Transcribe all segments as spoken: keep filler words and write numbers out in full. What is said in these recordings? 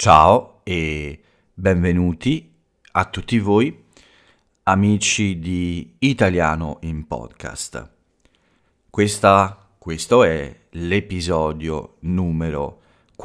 Ciao e benvenuti a tutti voi, amici di Italiano in Podcast. Questa, questo è l'episodio numero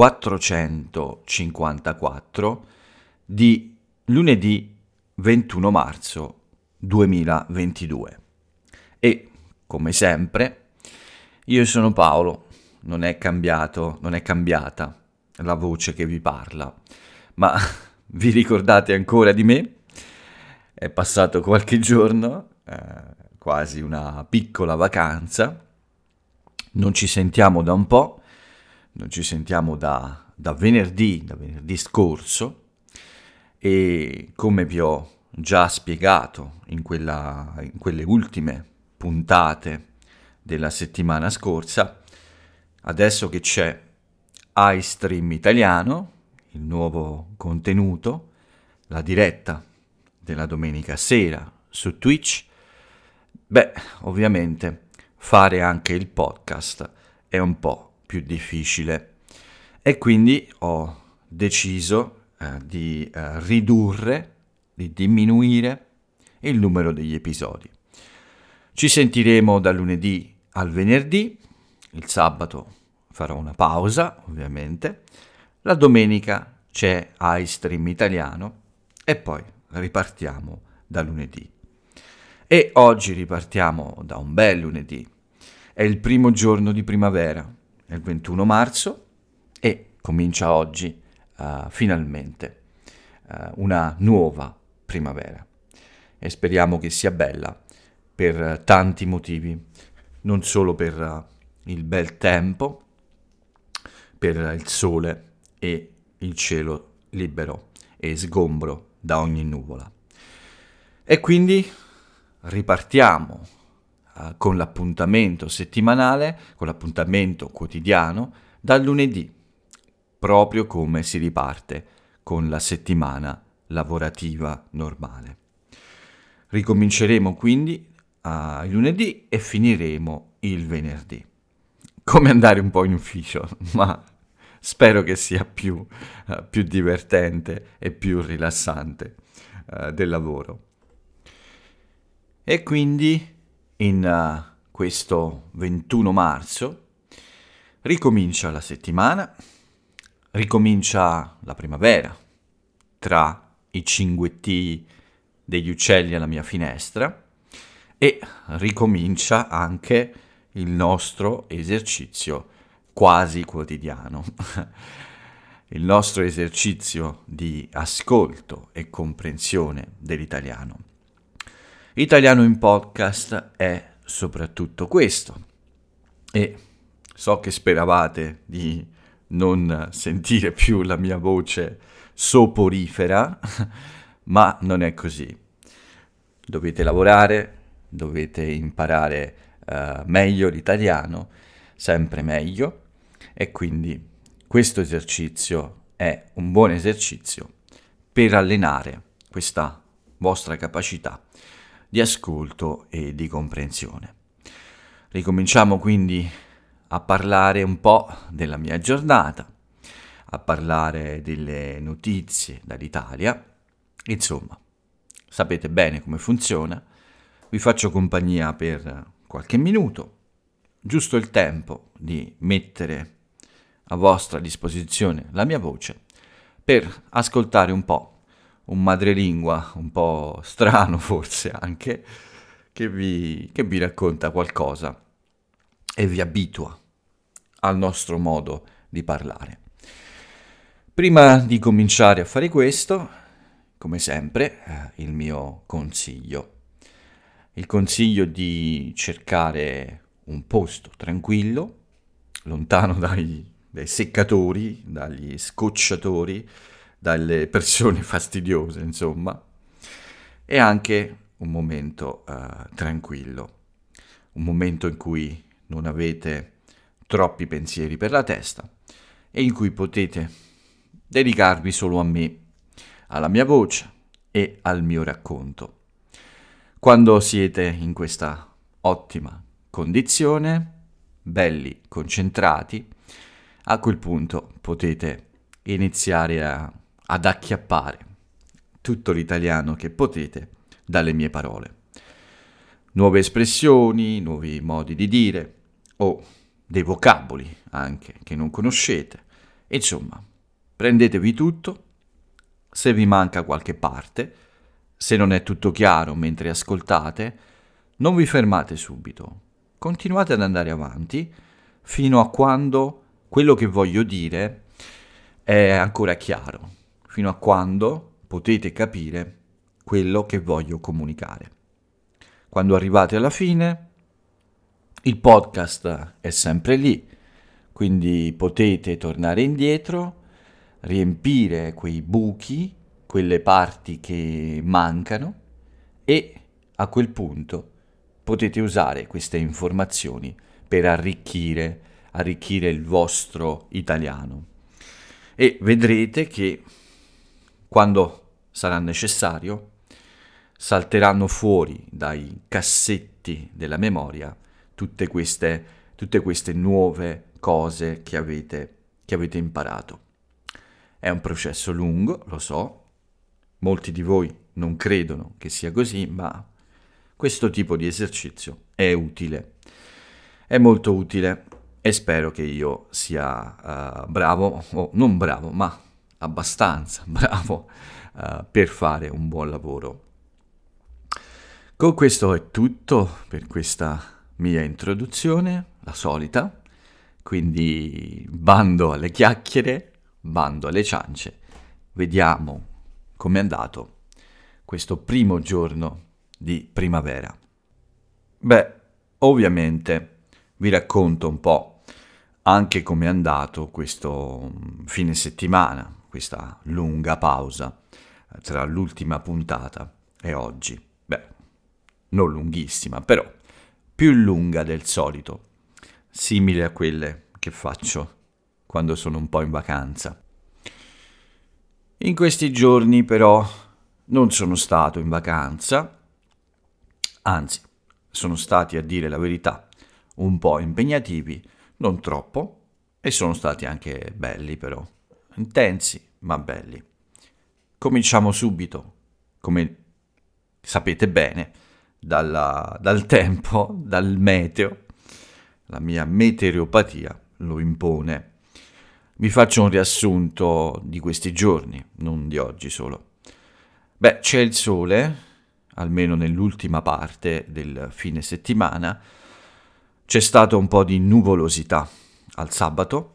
quattrocentocinquantaquattro di lunedì ventuno marzo duemilaventidue. E, come sempre, io sono Paolo, non è cambiato, non è cambiata la voce che vi parla, ma vi ricordate ancora di me? È passato qualche giorno, eh, quasi una piccola vacanza, non ci sentiamo da un po', non ci sentiamo da, da venerdì, da venerdì scorso, e come vi ho già spiegato in, quella, in quelle ultime puntate della settimana scorsa, adesso che c'è iStream Italiano, il nuovo contenuto, la diretta della domenica sera su Twitch, beh, ovviamente fare anche il podcast è un po' più difficile e quindi ho deciso eh, di eh, ridurre, di diminuire il numero degli episodi. Ci sentiremo dal lunedì al venerdì, il sabato farò una pausa, ovviamente. La domenica c'è iStream Italiano e poi ripartiamo da lunedì. E oggi ripartiamo da un bel lunedì. È il primo giorno di primavera, è il ventuno marzo e comincia oggi uh, finalmente uh, una nuova primavera. E speriamo che sia bella per tanti motivi, non solo per uh, il bel tempo, per il sole e il cielo libero e sgombro da ogni nuvola. E quindi ripartiamo uh, con l'appuntamento settimanale, con l'appuntamento quotidiano dal lunedì, proprio come si riparte con la settimana lavorativa normale. Ricominceremo quindi uh, il lunedì e finiremo il venerdì. Come andare un po' in ufficio, ma spero che sia più, uh, più divertente e più rilassante uh, del lavoro. E quindi in uh, questo ventuno marzo ricomincia la settimana, ricomincia la primavera, tra i cinguettii degli uccelli alla mia finestra, e ricomincia anche il nostro esercizio quasi quotidiano, il nostro esercizio di ascolto e comprensione dell'italiano. Italiano in Podcast è soprattutto questo, e so che speravate di non sentire più la mia voce soporifera, ma non è così. Dovete lavorare, dovete imparare uh, meglio l'italiano, sempre meglio, e quindi questo esercizio è un buon esercizio per allenare questa vostra capacità di ascolto e di comprensione. Ricominciamo quindi a parlare un po' della mia giornata, a parlare delle notizie dall'Italia. Insomma, sapete bene come funziona, vi faccio compagnia per qualche minuto, giusto il tempo di mettere a vostra disposizione la mia voce per ascoltare un po' un madrelingua un po' strano forse anche, che vi, che vi racconta qualcosa e vi abitua al nostro modo di parlare. Prima di cominciare a fare questo, come sempre, eh, il mio consiglio. Il consiglio di cercare un posto tranquillo, lontano dai, dai seccatori, dagli scocciatori, dalle persone fastidiose, insomma, e anche un momento uh, tranquillo, un momento in cui non avete troppi pensieri per la testa e in cui potete dedicarvi solo a me, alla mia voce e al mio racconto. Quando siete in questa ottima condizione, belli concentrati, a quel punto potete e iniziare a, ad acchiappare tutto l'italiano che potete dalle mie parole. Nuove espressioni, nuovi modi di dire o dei vocaboli anche che non conoscete. Insomma, prendetevi tutto. Se vi manca qualche parte, se non è tutto chiaro mentre ascoltate, non vi fermate subito. Continuate ad andare avanti fino a quando quello che voglio dire è ancora chiaro, fino a quando potete capire quello che voglio comunicare. Quando arrivate alla fine, il podcast è sempre lì, quindi potete tornare indietro, riempire quei buchi, quelle parti che mancano e a quel punto potete usare queste informazioni per arricchire, arricchire il vostro italiano. E vedrete che quando sarà necessario salteranno fuori dai cassetti della memoria tutte queste, tutte queste nuove cose che avete, che avete imparato. È un processo lungo, lo so, molti di voi non credono che sia così, ma questo tipo di esercizio è utile, è molto utile e spero che io sia uh, bravo, o non bravo, ma abbastanza bravo uh, per fare un buon lavoro. Con questo è tutto per questa mia introduzione, la solita, quindi bando alle chiacchiere, bando alle ciance, vediamo com'è andato questo primo giorno di primavera. Beh, ovviamente vi racconto un po' anche com'è andato questo fine settimana, questa lunga pausa tra l'ultima puntata e oggi. Beh, non lunghissima, però più lunga del solito, simile a quelle che faccio quando sono un po' in vacanza. In questi giorni però non sono stato in vacanza, anzi, sono stati, a dire la verità, un po' impegnativi, non troppo, e sono stati anche belli però, intensi ma belli. Cominciamo subito, come sapete bene, dalla, dal tempo, dal meteo. La mia meteoropatia lo impone. Vi faccio un riassunto di questi giorni, non di oggi solo. Beh, c'è il sole, almeno nell'ultima parte del fine settimana. C'è stato un po' di nuvolosità al sabato,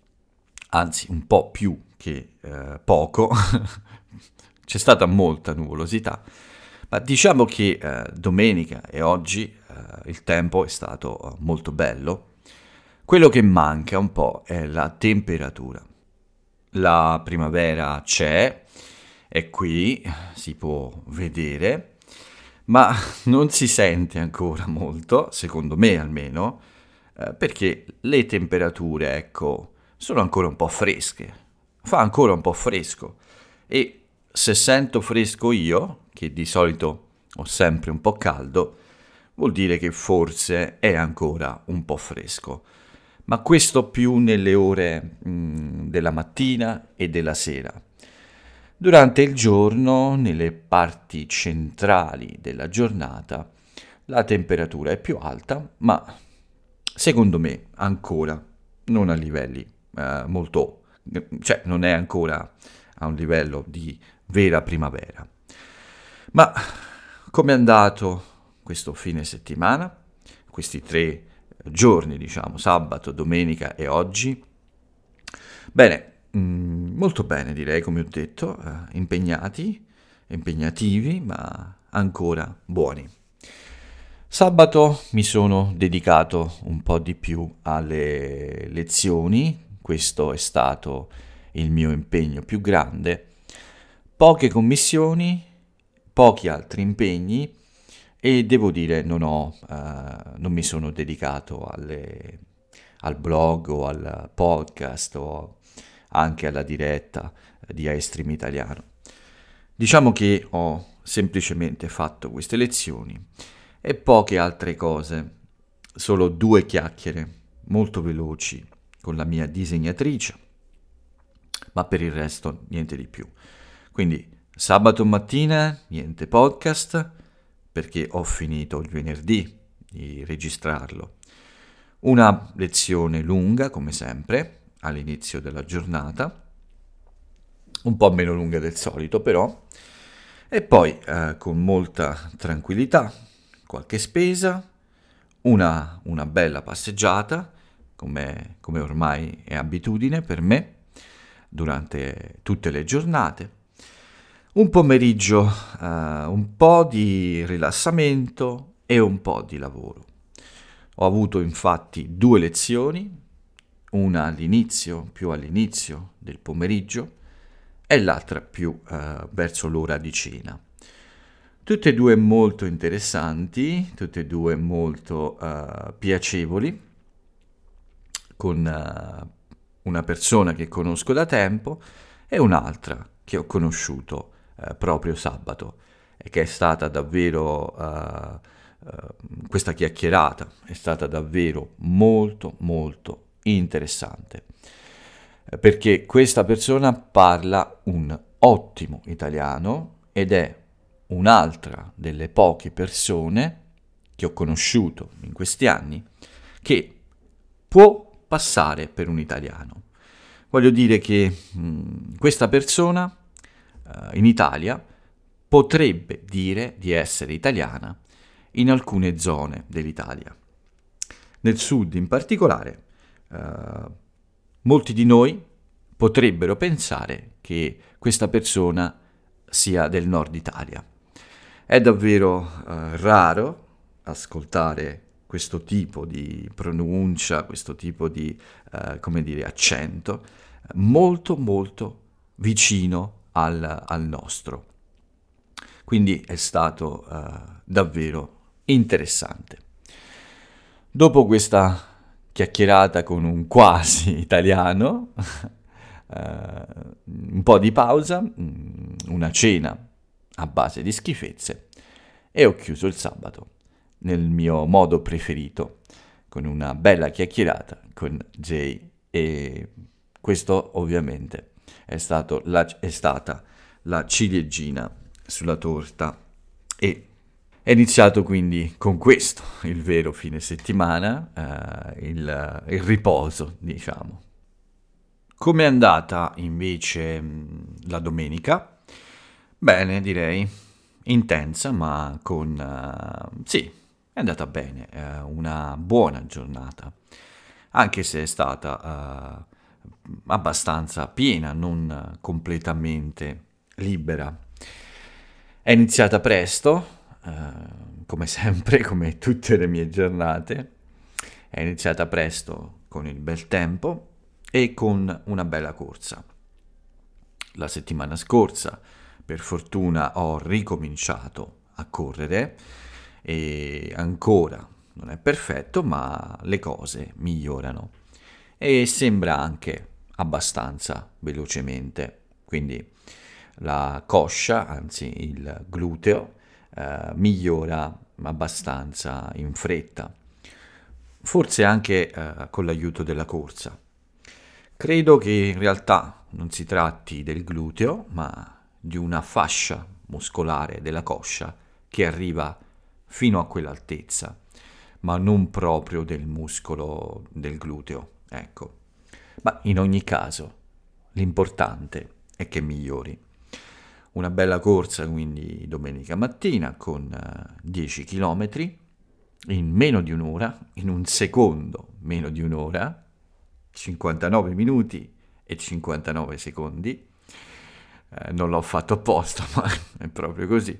anzi un po' più che eh, poco. C'è stata molta nuvolosità, ma diciamo che eh, domenica e oggi eh, il tempo è stato molto bello. Quello che manca un po' è la temperatura. La primavera c'è, è qui, si può vedere, ma non si sente ancora molto, secondo me almeno, eh, perché le temperature, ecco, sono ancora un po' fresche. Fa ancora un po' fresco e se sento fresco io, che di solito ho sempre un po' caldo, vuol dire che forse è ancora un po' fresco. Ma questo più nelle ore mh, della mattina e della sera. Durante il giorno, nelle parti centrali della giornata, la temperatura è più alta, ma secondo me ancora non a livelli eh, molto, cioè non è ancora a un livello di vera primavera. Ma com'è andato questo fine settimana? Questi tre giorni, diciamo, sabato, domenica e oggi? Bene, mh, molto bene direi, come ho detto, eh, impegnati, impegnativi, ma ancora buoni. Sabato mi sono dedicato un po' di più alle lezioni, questo è stato il mio impegno più grande. Poche commissioni, pochi altri impegni e devo dire non ho, uh, non mi sono dedicato alle, al blog o al podcast o anche alla diretta di iStream Italiano. Diciamo che ho semplicemente fatto queste lezioni e poche altre cose, solo due chiacchiere molto veloci con la mia disegnatrice, ma per il resto niente di più. Quindi sabato mattina niente podcast, perché ho finito il venerdì di registrarlo. Una lezione lunga, come sempre, all'inizio della giornata, un po' meno lunga del solito però, e poi eh, con molta tranquillità, qualche spesa, una, una bella passeggiata, come, come ormai è abitudine per me, durante tutte le giornate, un pomeriggio, eh, un po' di rilassamento e un po' di lavoro. Ho avuto infatti due lezioni, una all'inizio, più all'inizio del pomeriggio, e l'altra più eh, verso l'ora di cena. Tutte e due molto interessanti, tutte e due molto uh, piacevoli, con uh, una persona che conosco da tempo e un'altra che ho conosciuto uh, proprio sabato e che è stata davvero, uh, uh, questa chiacchierata è stata davvero molto molto interessante, perché questa persona parla un ottimo italiano ed è un'altra delle poche persone che ho conosciuto in questi anni che può passare per un italiano. Voglio dire che mh, questa persona uh, in Italia potrebbe dire di essere italiana in alcune zone dell'Italia. Nel sud in particolare, uh, molti di noi potrebbero pensare che questa persona sia del nord Italia. È davvero uh, raro ascoltare questo tipo di pronuncia, questo tipo di, uh, come dire, accento, molto molto vicino al, al nostro. Quindi è stato uh, davvero interessante. Dopo questa chiacchierata con un quasi italiano, uh, un po' di pausa, una cena a base di schifezze, e ho chiuso il sabato nel mio modo preferito, con una bella chiacchierata con Jay, e questo ovviamente è, stato la, è stata la ciliegina sulla torta, e è iniziato quindi con questo il vero fine settimana, eh, il, il riposo, diciamo. Come è andata invece la domenica? Bene, direi, intensa, ma con... Uh, sì, è andata bene, uh, una buona giornata, anche se è stata uh, abbastanza piena, non uh, completamente libera. È iniziata presto, uh, come sempre, come tutte le mie giornate, è iniziata presto con il bel tempo e con una bella corsa. La settimana scorsa, per fortuna, ho ricominciato a correre e ancora non è perfetto, ma le cose migliorano e sembra anche abbastanza velocemente. Quindi la coscia, anzi il gluteo, eh, migliora abbastanza in fretta, forse anche eh, con l'aiuto della corsa. Credo che in realtà non si tratti del gluteo, ma di una fascia muscolare della coscia che arriva fino a quell'altezza, ma non proprio del muscolo del gluteo, ecco. Ma in ogni caso, l'importante è che migliori. Una bella corsa quindi domenica mattina con dieci chilometri in meno di un'ora, in un secondo meno di un'ora, cinquantanove minuti e cinquantanove secondi. Eh, non l'ho fatto apposta, ma è proprio così.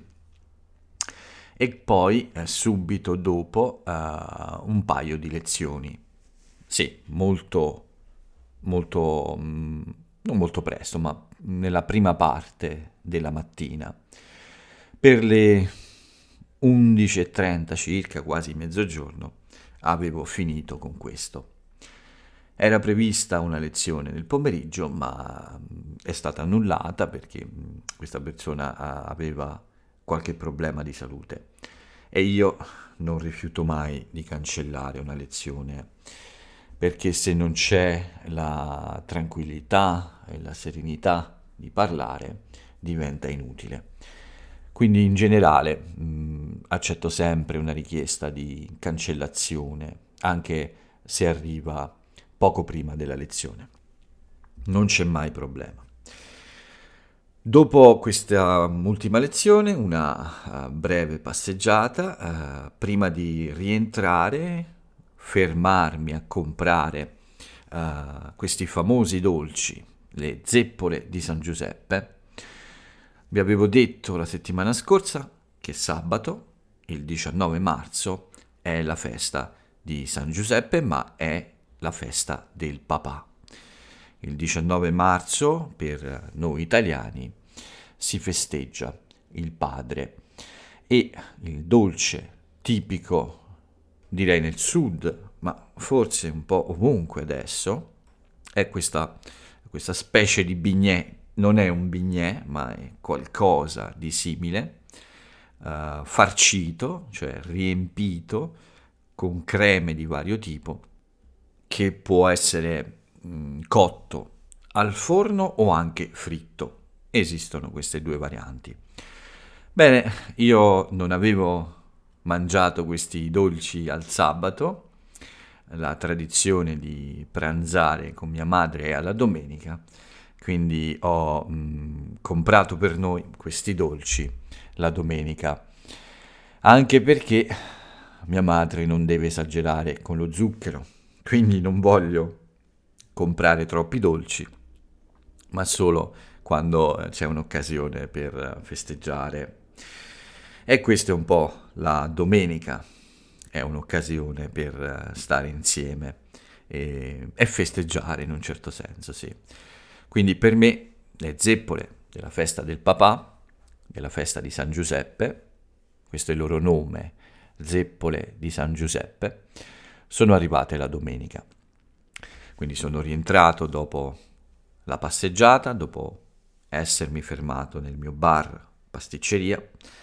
E poi eh, subito dopo eh, un paio di lezioni. Sì, molto, molto, mh, non molto presto, ma nella prima parte della mattina. Per le undici e trenta circa, quasi mezzogiorno, avevo finito con questo. Era prevista una lezione nel pomeriggio, ma è stata annullata perché questa persona aveva qualche problema di salute e io non rifiuto mai di cancellare una lezione perché se non c'è la tranquillità e la serenità di parlare, diventa inutile. Quindi in generale mh, accetto sempre una richiesta di cancellazione, anche se arriva poco prima della lezione. Non c'è mai problema. Dopo questa ultima lezione, una uh, breve passeggiata, uh, prima di rientrare, fermarmi a comprare uh, questi famosi dolci, le zeppole di San Giuseppe. Vi avevo detto la settimana scorsa che sabato, il diciannove marzo, è la festa di San Giuseppe, ma è la festa del papà. Il diciannove marzo, per noi italiani, si festeggia il padre e il dolce tipico, direi nel sud, ma forse un po' ovunque adesso, è questa, questa specie di bignè. Non è un bignè, ma è qualcosa di simile, uh, farcito, cioè riempito con creme di vario tipo, che può essere mh, cotto al forno o anche fritto. Esistono queste due varianti. Bene, io non avevo mangiato questi dolci al sabato, la tradizione di pranzare con mia madre è alla domenica, quindi ho mh, comprato per noi questi dolci la domenica, anche perché mia madre non deve esagerare con lo zucchero, quindi non voglio comprare troppi dolci, ma solo quando c'è un'occasione per festeggiare. E questa è un po' la domenica, è un'occasione per stare insieme e, e festeggiare in un certo senso, sì. Quindi per me le zeppole della festa del papà, della festa di San Giuseppe, questo è il loro nome, zeppole di San Giuseppe, sono arrivate la domenica. Quindi sono rientrato dopo la passeggiata, dopo essermi fermato nel mio bar pasticceria,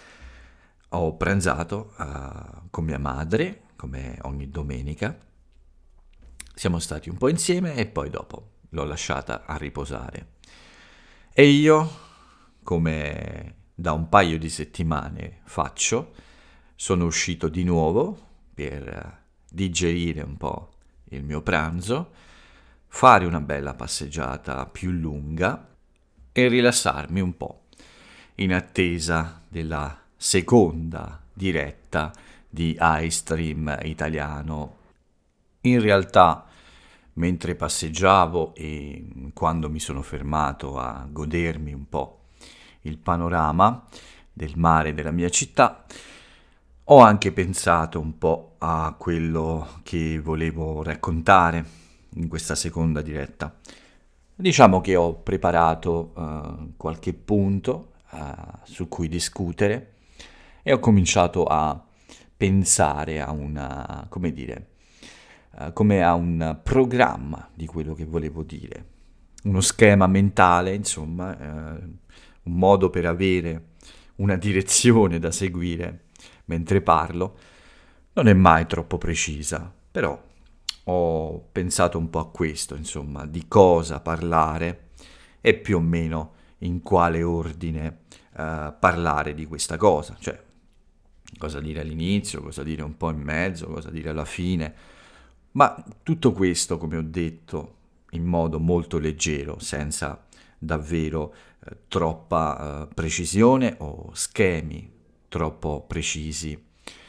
ho pranzato uh, con mia madre, come ogni domenica, siamo stati un po' insieme e poi dopo l'ho lasciata a riposare. E io, come da un paio di settimane faccio, sono uscito di nuovo per digerire un po' il mio pranzo, fare una bella passeggiata più lunga e rilassarmi un po' in attesa della seconda diretta di iStream Italiano. In realtà, mentre passeggiavo e quando mi sono fermato a godermi un po' il panorama del mare della mia città, ho anche pensato un po' a quello che volevo raccontare in questa seconda diretta. Diciamo che ho preparato uh, qualche punto uh, su cui discutere e ho cominciato a pensare a una, come dire, uh, come a un programma di quello che volevo dire, uno schema mentale, insomma, uh, un modo per avere una direzione da seguire mentre parlo. Non è mai troppo precisa, però ho pensato un po' a questo, insomma, di cosa parlare e più o meno in quale ordine uh, parlare di questa cosa, cioè cosa dire all'inizio, cosa dire un po' in mezzo, cosa dire alla fine, ma tutto questo, come ho detto, in modo molto leggero, senza davvero eh, troppa eh, precisione o schemi troppo precisi.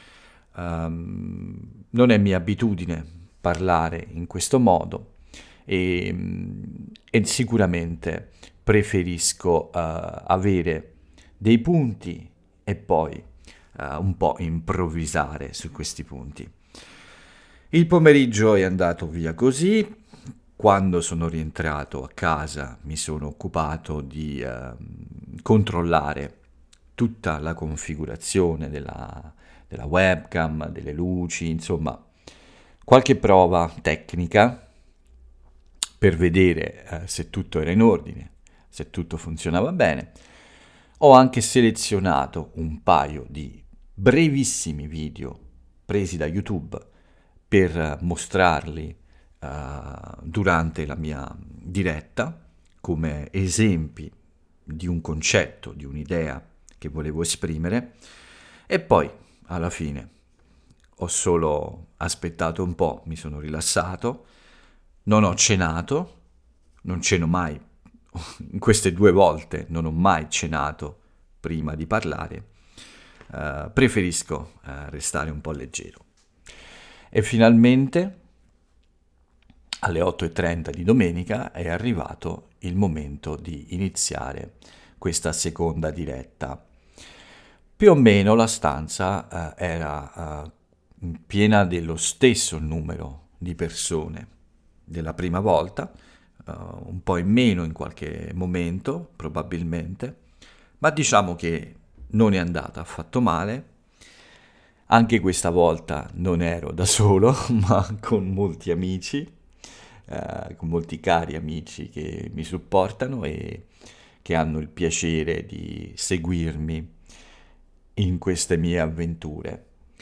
Um, non è mia abitudine parlare in questo modo e, e sicuramente preferisco uh, avere dei punti e poi uh, un po' improvvisare su questi punti. Il pomeriggio è andato via così. Quando sono rientrato a casa mi sono occupato di uh, controllare tutta la configurazione della, della webcam, delle luci, insomma qualche prova tecnica per vedere eh, se tutto era in ordine, se tutto funzionava bene. Ho anche selezionato un paio di brevissimi video presi da YouTube per mostrarli uh, durante la mia diretta come esempi di un concetto, di un'idea che volevo esprimere, e poi alla fine ho solo aspettato un po', mi sono rilassato, non ho cenato, non ceno mai, in queste due volte non ho mai cenato prima di parlare, uh, preferisco uh, restare un po' leggero. E finalmente alle otto e trenta di domenica è arrivato il momento di iniziare questa seconda diretta. Più o meno la stanza eh, era eh, piena dello stesso numero di persone della prima volta, eh, un po' in meno in qualche momento probabilmente, ma diciamo che non è andata affatto male. Anche questa volta non ero da solo, ma con molti amici. Uh, con molti cari amici che mi supportano e che hanno il piacere di seguirmi in queste mie avventure.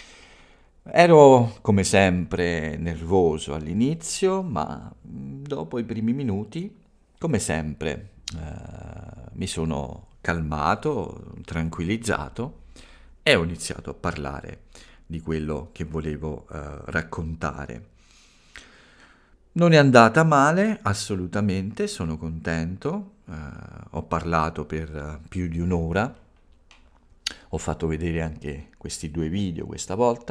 Ero come sempre nervoso all'inizio, ma dopo i primi minuti, come sempre, uh, mi sono calmato, tranquillizzato e ho iniziato a parlare di quello che volevo uh, raccontare. Non è andata male, assolutamente, sono contento, uh, ho parlato per uh, più di un'ora, ho fatto vedere anche questi due video questa volta,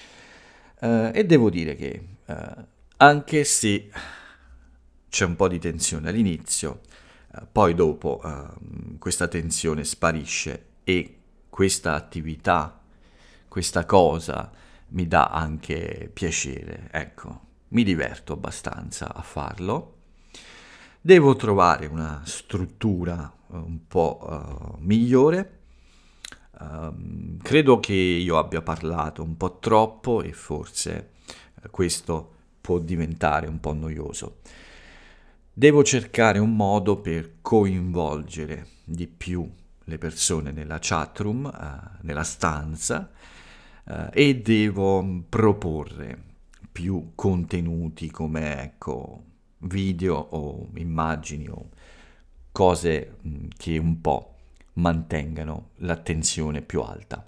uh, e devo dire che uh, anche se c'è un po' di tensione all'inizio, uh, poi dopo uh, questa tensione sparisce e questa attività, questa cosa mi dà anche piacere, ecco. Mi diverto abbastanza a farlo. Devo trovare una struttura un po' uh, migliore. Um, credo che io abbia parlato un po' troppo e forse uh, questo può diventare un po' noioso. Devo cercare un modo per coinvolgere di più le persone nella chatroom, uh, nella stanza, uh, e devo proporre più contenuti come ecco video o immagini o cose mh, che un po' mantengano l'attenzione più alta.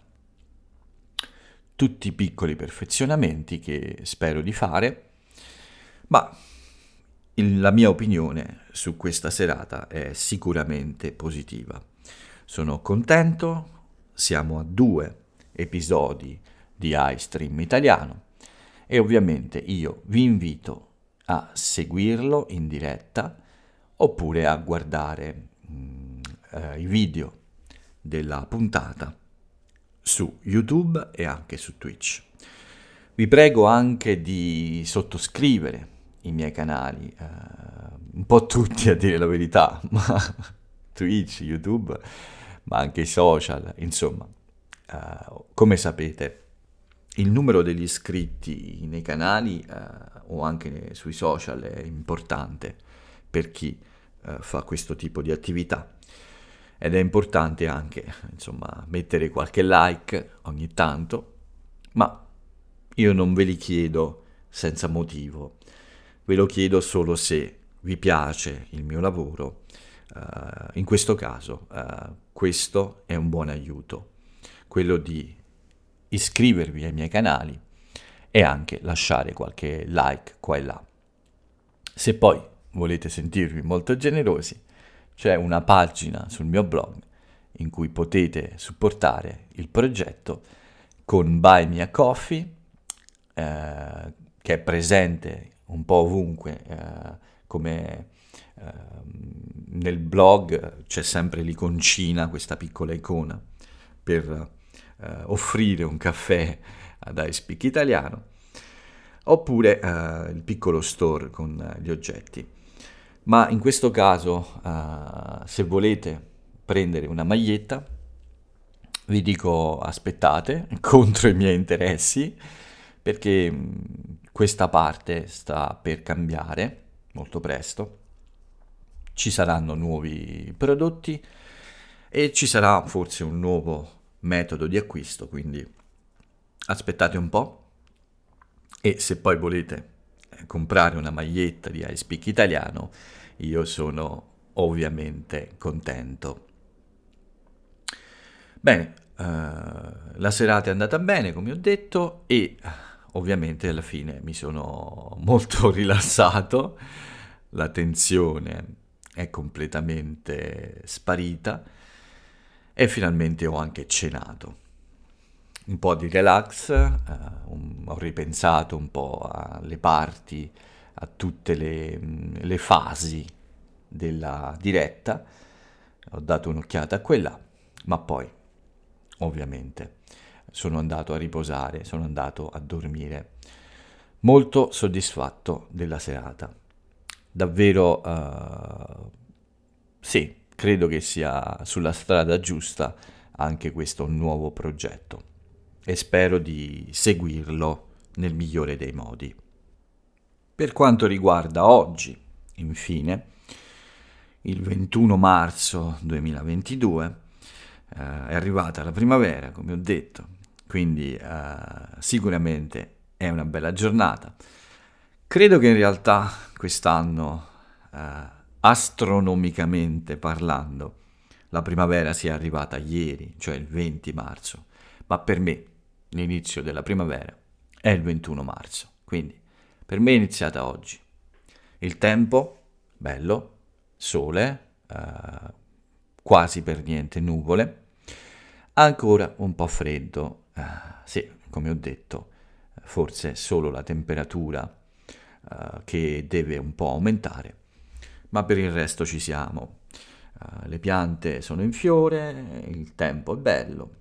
Tutti piccoli perfezionamenti che spero di fare, ma il, la mia opinione su questa serata è sicuramente positiva. Sono contento, siamo a due episodi di iStream italiano. E ovviamente io vi invito a seguirlo in diretta oppure a guardare mh, eh, i video della puntata su YouTube e anche su Twitch. Vi prego anche di sottoscrivere i miei canali, eh, un po' tutti a dire la verità, ma Twitch, YouTube, ma anche i social, insomma, eh, come sapete. Il numero degli iscritti nei canali eh, o anche sui social è importante per chi eh, fa questo tipo di attività ed è importante anche, insomma, mettere qualche like ogni tanto, ma io non ve li chiedo senza motivo, ve lo chiedo solo se vi piace il mio lavoro. Uh, in questo caso uh, questo è un buon aiuto, quello di iscrivervi ai miei canali e anche lasciare qualche like qua e là. Se poi volete sentirvi molto generosi, c'è una pagina sul mio blog in cui potete supportare il progetto con Buy Me a Coffee, eh, che è presente un po' ovunque, eh, come eh, nel blog c'è sempre l'iconcina, questa piccola icona per Uh, offrire un caffè ad iSpeak Italiano, oppure uh, il piccolo store con uh, gli oggetti. Ma in questo caso, uh, se volete prendere una maglietta, vi dico aspettate, contro i miei interessi, perché mh, questa parte sta per cambiare molto presto. Ci saranno nuovi prodotti e ci sarà forse un nuovo metodo di acquisto, quindi aspettate un po'. E se poi volete comprare una maglietta di I Speak Italiano, io sono ovviamente contento. Bene, eh, la serata è andata bene, come ho detto, e ovviamente alla fine mi sono molto rilassato, la tensione è completamente sparita e finalmente ho anche cenato. Un po' di relax, eh, un- ho ripensato un po' alle parti, a tutte le, le fasi della diretta, ho dato un'occhiata a quella, ma poi ovviamente sono andato a riposare, sono andato a dormire molto soddisfatto della serata. Davvero, eh, sì, credo che sia sulla strada giusta anche questo nuovo progetto e spero di seguirlo nel migliore dei modi. Per quanto riguarda oggi, infine, il ventuno marzo duemilaventidue, eh, è arrivata la primavera, come ho detto, quindi eh, sicuramente è una bella giornata. Credo che in realtà quest'anno, eh, astronomicamente parlando, la primavera sia arrivata ieri, cioè il venti marzo, ma per me l'inizio della primavera è il ventuno marzo, quindi per me è iniziata oggi. Il tempo, bello, sole, eh, quasi per niente nuvole, ancora un po' freddo, eh, sì, come ho detto, forse solo la temperatura eh, che deve un po' aumentare, ma per il resto ci siamo. Eh, le piante sono in fiore, il tempo è bello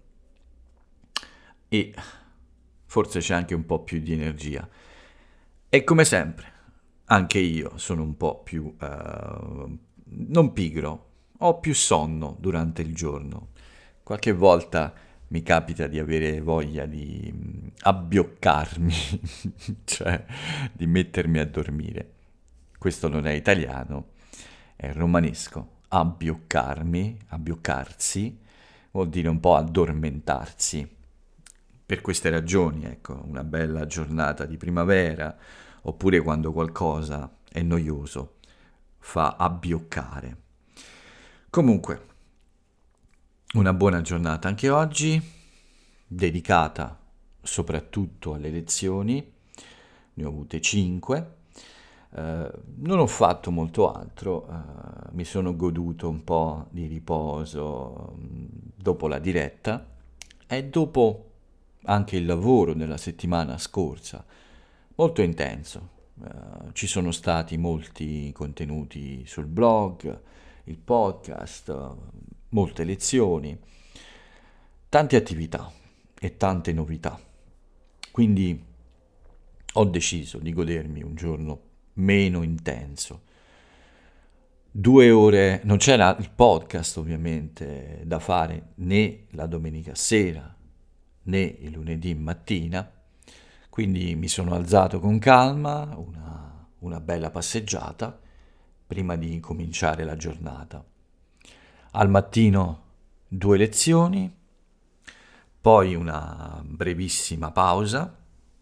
e forse c'è anche un po' più di energia. E come sempre, anche io sono un po' più, eh, non pigro, ho più sonno durante il giorno. Qualche volta mi capita di avere voglia di mm, abbioccarmi, cioè di mettermi a dormire. Questo non è italiano, è romanesco. Abbioccarmi, abbioccarsi, vuol dire un po' addormentarsi. Per queste ragioni, ecco, una bella giornata di primavera, oppure quando qualcosa è noioso, fa abbioccare. Comunque, una buona giornata anche oggi, dedicata soprattutto alle lezioni, ne ho avute cinque. Eh, non ho fatto molto altro, eh, mi sono goduto un po' di riposo mh, dopo la diretta e dopo anche il lavoro della settimana scorsa, molto intenso. Eh, ci sono stati molti contenuti sul blog, il podcast, eh, molte lezioni, tante attività e tante novità. Quindi ho deciso di godermi un giorno meno intenso. Due ore, non c'era il podcast ovviamente da fare né la domenica sera né il lunedì mattina, quindi mi sono alzato con calma, una, una bella passeggiata prima di cominciare la giornata. Al mattino due lezioni, poi una brevissima pausa,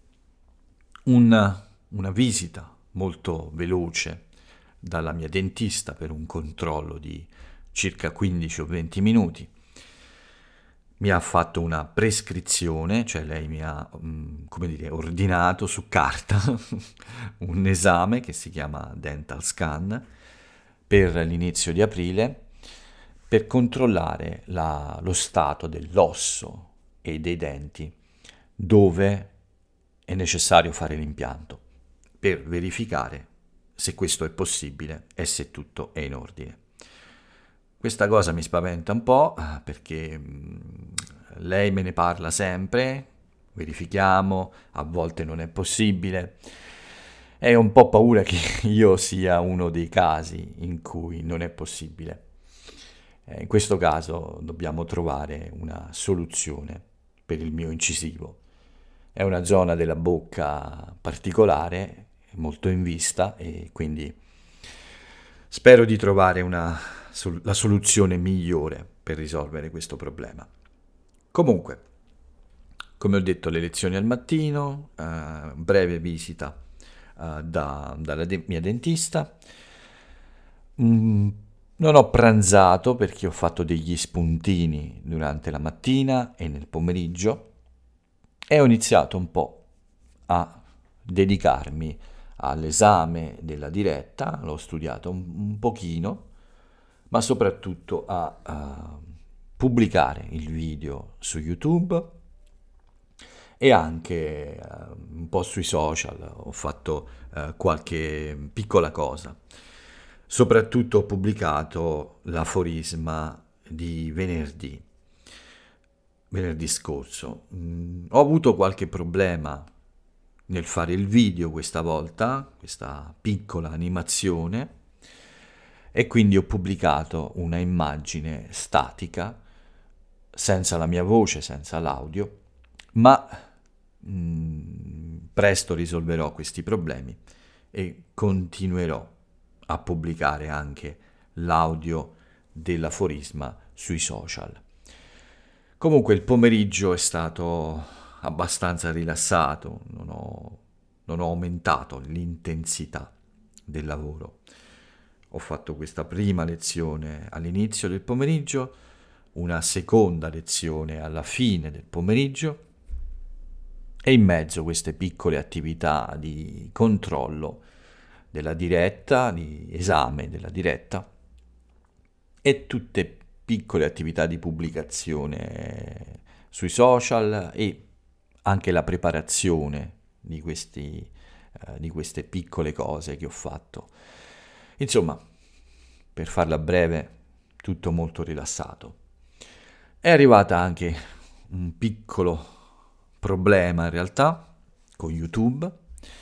un- una visita molto veloce dalla mia dentista per un controllo di circa quindici o venti minuti. Mi ha fatto una prescrizione, cioè lei mi ha, mm, come dire, ordinato su carta un esame che si chiama Dental Scan per l'inizio di aprile per controllare la- lo stato dell'osso e dei denti dove è necessario fare l'impianto per verificare se questo è possibile e se tutto è in ordine. Questa cosa mi spaventa un po' eh, perché mh, lei me ne parla sempre, verifichiamo, a volte non è possibile. E ho un po' paura che io sia uno dei casi in cui non è possibile. Eh, in questo caso dobbiamo trovare una soluzione per il mio incisivo. È una zona della bocca particolare, molto in vista e quindi spero di trovare una, sol- la soluzione migliore per risolvere questo problema. Comunque, come ho detto, le lezioni al mattino, eh, breve visita uh, da, dalla de- mia dentista. Mm, non ho pranzato perché ho fatto degli spuntini durante la mattina e nel pomeriggio e ho iniziato un po' a dedicarmi all'esame della diretta, l'ho studiato un, un pochino, ma soprattutto a, a pubblicare il video su YouTube e anche eh, un po' sui social, ho fatto eh, qualche piccola cosa. Soprattutto ho pubblicato l'aforisma di venerdì, venerdì scorso. Mm, ho avuto qualche problema nel fare il video questa volta, questa piccola animazione, e quindi ho pubblicato una immagine statica, senza la mia voce, senza l'audio, ma mh, presto risolverò questi problemi e continuerò a pubblicare anche l'audio dell'aforisma sui social. Comunque il pomeriggio è stato abbastanza rilassato, non ho, non ho aumentato l'intensità del lavoro. Ho fatto questa prima lezione all'inizio del pomeriggio, una seconda lezione alla fine del pomeriggio e in mezzo queste piccole attività di controllo della diretta, di esame della diretta e tutte piccole attività di pubblicazione sui social e anche la preparazione di, questi, eh, di queste piccole cose che ho fatto. Insomma, per farla breve, tutto molto rilassato. È arrivata anche un piccolo problema in realtà con YouTube.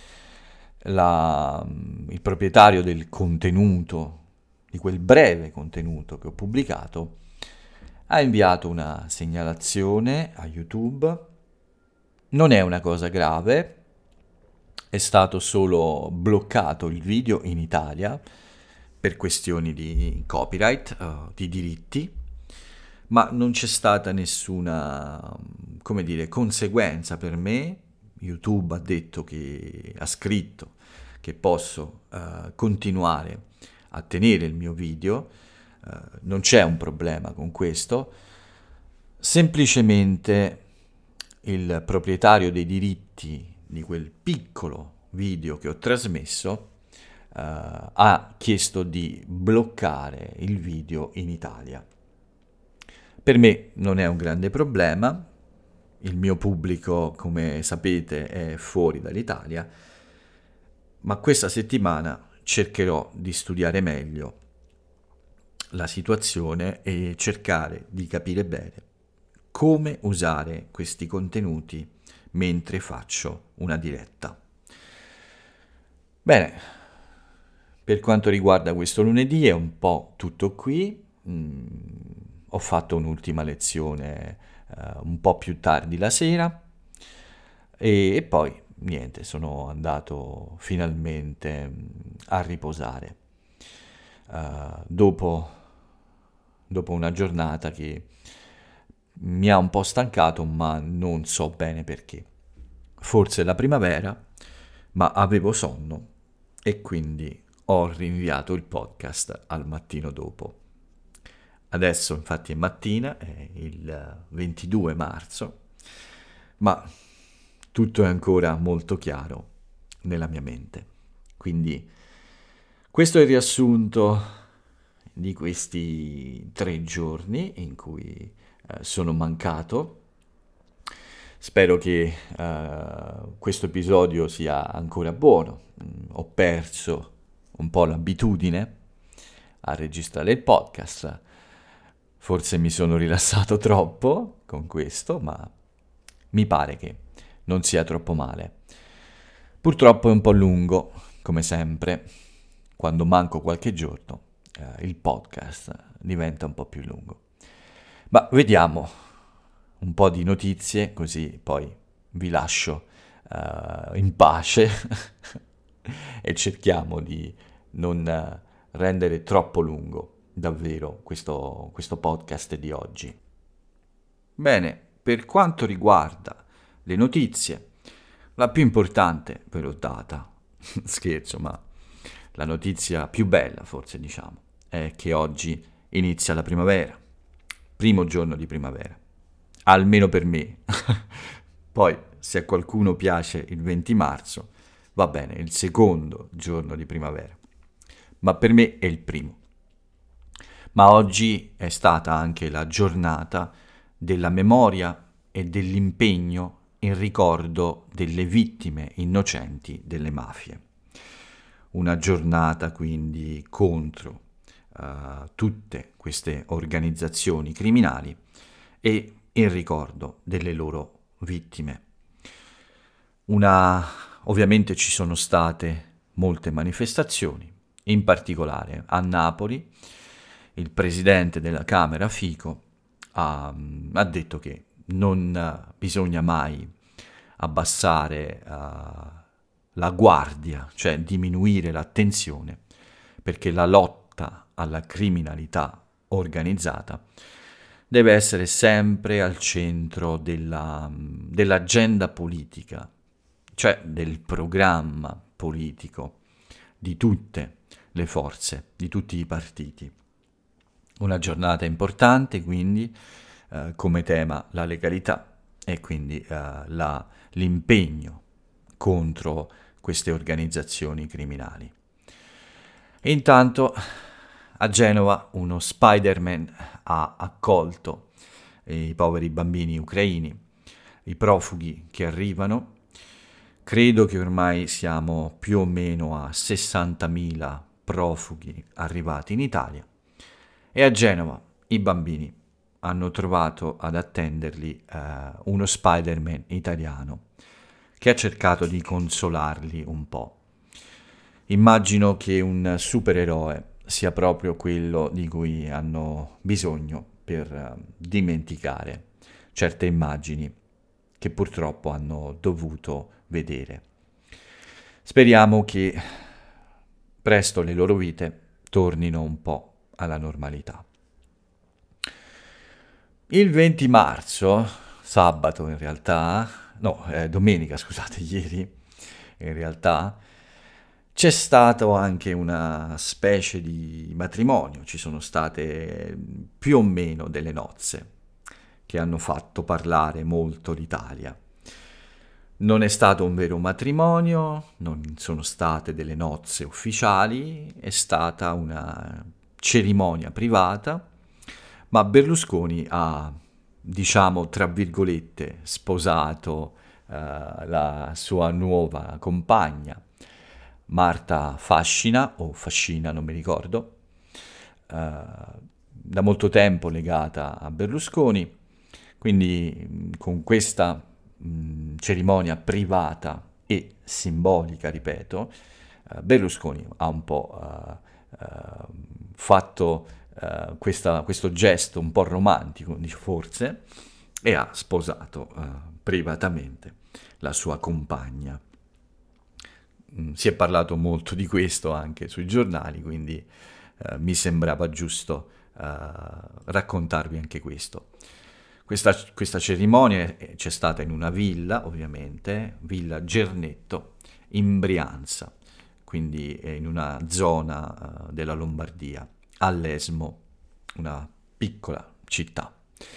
La, il proprietario del contenuto, di quel breve contenuto che ho pubblicato, ha inviato una segnalazione a YouTube. Non è una cosa grave, è stato solo bloccato il video in Italia per questioni di copyright, uh, di diritti, ma non c'è stata nessuna, come dire, conseguenza per me. YouTube ha detto che, ha scritto che posso uh, continuare a tenere il mio video, uh, non c'è un problema con questo, semplicemente il proprietario dei diritti di quel piccolo video che ho trasmesso uh, ha chiesto di bloccare il video in Italia. Per me non è un grande problema, il mio pubblico, come sapete, è fuori dall'Italia, ma questa settimana cercherò di studiare meglio la situazione e cercare di capire bene come usare questi contenuti mentre faccio una diretta. Bene, per quanto riguarda questo lunedì è un po' tutto qui. Mm, ho fatto un'ultima lezione uh, un po' più tardi la sera e, e poi niente, sono andato finalmente mm, a riposare uh, dopo, dopo una giornata che mi ha un po' stancato, ma non so bene perché. Forse è la primavera, ma avevo sonno e quindi ho rinviato il podcast al mattino dopo. Adesso infatti è mattina, è il ventidue marzo, ma tutto è ancora molto chiaro nella mia mente. Quindi questo è il riassunto di questi tre giorni in cui eh, sono mancato. Spero che uh, questo episodio sia ancora buono. Mm, ho perso un po' l'abitudine a registrare il podcast. Forse mi sono rilassato troppo con questo, ma mi pare che non sia troppo male. Purtroppo è un po' lungo, come sempre. Quando manco qualche giorno, eh, il podcast diventa un po' più lungo. Ma vediamo un po' di notizie, così poi vi lascio uh, in pace e cerchiamo di non uh, rendere troppo lungo davvero questo, questo podcast di oggi. Bene, per quanto riguarda le notizie, la più importante ve l'ho data, Scherzo, ma la notizia più bella, forse diciamo, è che oggi inizia la primavera, primo giorno di primavera, almeno per me. Poi, se a qualcuno piace il venti marzo, va bene, il secondo giorno di primavera, ma per me è il primo. Ma oggi è stata anche la giornata della memoria e dell'impegno in ricordo delle vittime innocenti delle mafie. Una giornata quindi contro uh, tutte queste organizzazioni criminali e in ricordo delle loro vittime. Una, ovviamente ci sono state molte manifestazioni, in particolare a Napoli. Il presidente della Camera, Fico, ha, ha detto che non bisogna mai abbassare uh, la guardia, cioè diminuire l'attenzione, perché la lotta alla criminalità organizzata deve essere sempre al centro della, dell'agenda politica, cioè del programma politico di tutte le forze, di tutti i partiti. Una giornata importante, quindi, eh, come tema la legalità e quindi eh, la, l'impegno contro queste organizzazioni criminali. E intanto a Genova uno Spider-Man ha accolto i poveri bambini ucraini, i profughi che arrivano. Credo che ormai siamo più o meno a sessantamila profughi arrivati in Italia. E a Genova i bambini hanno trovato ad attenderli eh, uno Spider-Man italiano che ha cercato di consolarli un po'. Immagino che un supereroe sia proprio quello di cui hanno bisogno per eh, dimenticare certe immagini che purtroppo hanno dovuto vedere. Speriamo che presto le loro vite tornino un po' alla normalità. Il venti marzo, sabato in realtà, no, eh, domenica scusate, ieri in realtà, c'è stato anche una specie di matrimonio, ci sono state più o meno delle nozze che hanno fatto parlare molto l'Italia. Non è stato un vero matrimonio, non sono state delle nozze ufficiali, è stata una cerimonia privata, ma Berlusconi ha, diciamo, tra virgolette, sposato uh, la sua nuova compagna, Marta Fascina, o Fascina, non mi ricordo, uh, da molto tempo legata a Berlusconi, quindi con questa mh, cerimonia privata e simbolica, ripeto, uh, Berlusconi ha un po' uh, uh, fatto uh, questa, questo gesto un po' romantico, forse, e ha sposato uh, privatamente la sua compagna. Mm, si è parlato molto di questo anche sui giornali, quindi uh, mi sembrava giusto uh, raccontarvi anche questo. Questa, questa cerimonia c'è stata in una villa, ovviamente, Villa Gernetto, in Brianza, quindi in una zona uh, della Lombardia, all'Esmo, una piccola città.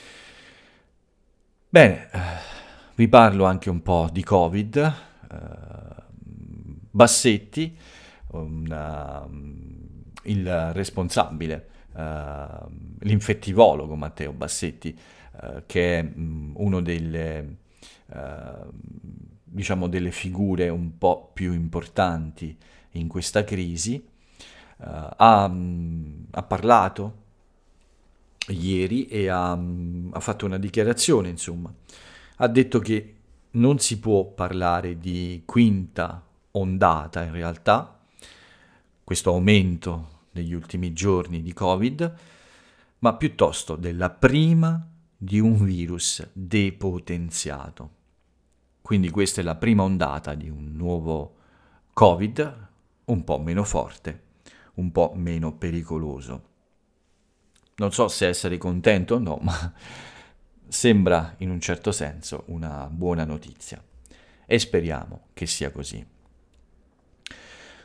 Bene, uh, vi parlo anche un po' di Covid. Uh, Bassetti, una, il responsabile, uh, l'infettivologo Matteo Bassetti, Uh, che è um, uno delle, uh, diciamo delle figure un po' più importanti in questa crisi, uh, ha, um, ha parlato ieri e ha, um, ha fatto una dichiarazione, insomma. Ha detto che non si può parlare di quinta ondata in realtà, questo aumento negli ultimi giorni di Covid, ma piuttosto della prima di un virus depotenziato. Quindi questa è la prima ondata di un nuovo Covid, un po' meno forte, un po' meno pericoloso. Non so se essere contento o no, ma sembra in un certo senso una buona notizia e speriamo che sia così.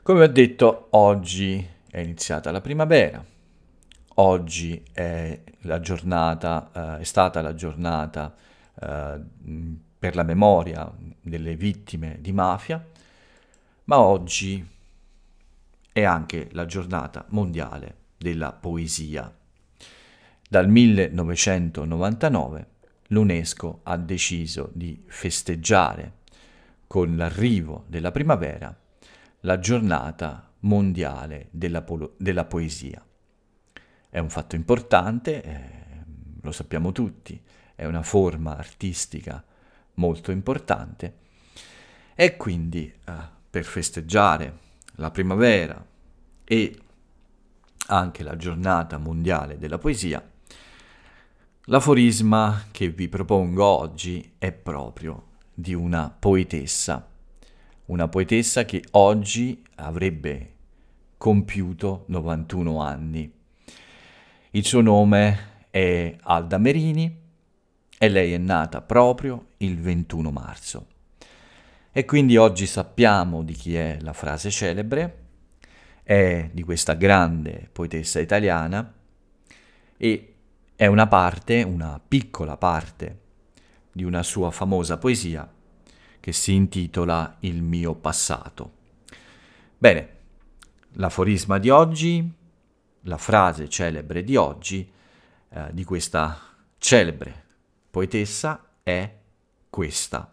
Come ho detto, oggi è iniziata la primavera, oggi è la giornata, eh, è stata la giornata eh, per la memoria delle vittime di mafia, ma oggi è anche la giornata mondiale della poesia. Dal millenovecentonovantanove l'UNESCO ha deciso di festeggiare con l'arrivo della primavera la giornata mondiale della, polo- della poesia. È un fatto importante, eh, lo sappiamo tutti, è una forma artistica molto importante e quindi eh, per festeggiare la primavera e anche la giornata mondiale della poesia, l'aforisma che vi propongo oggi è proprio di una poetessa, una poetessa che oggi avrebbe compiuto novantuno anni. Il suo nome è Alda Merini e lei è nata proprio il ventuno marzo. E quindi oggi sappiamo di chi è la frase celebre, è di questa grande poetessa italiana e è una parte, una piccola parte di una sua famosa poesia che si intitola Il mio passato. Bene, l'aforisma di oggi, la frase celebre di oggi, eh, di questa celebre poetessa è questa.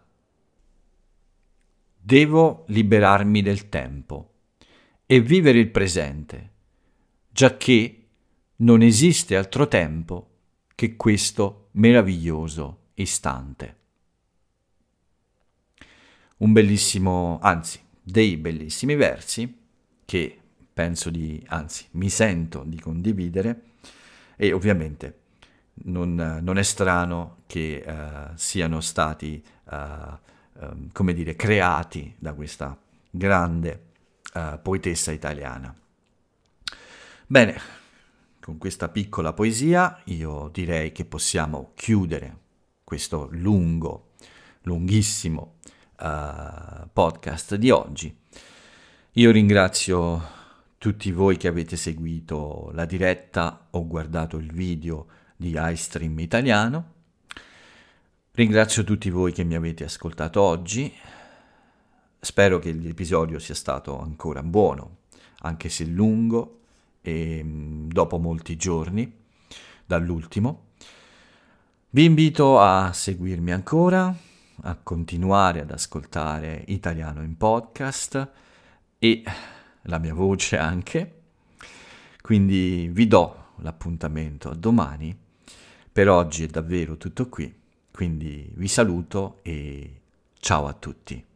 Devo liberarmi del tempo e vivere il presente, giacché non esiste altro tempo che questo meraviglioso istante. Un bellissimo, anzi, dei bellissimi versi che penso di, anzi, mi sento di condividere e ovviamente non, non è strano che uh, siano stati, uh, um, come dire, creati da questa grande uh, poetessa italiana. Bene, con questa piccola poesia io direi che possiamo chiudere questo lungo, lunghissimo uh, podcast di oggi. Io ringrazio tutti voi che avete seguito la diretta o guardato il video di iStream Italiano. Ringrazio tutti voi che mi avete ascoltato oggi. Spero che l'episodio sia stato ancora buono, anche se lungo e dopo molti giorni dall'ultimo. Vi invito a seguirmi ancora, a continuare ad ascoltare Italiano in podcast e la mia voce anche. Quindi vi do l'appuntamento a domani. Per oggi è davvero tutto qui, quindi vi saluto e ciao a tutti.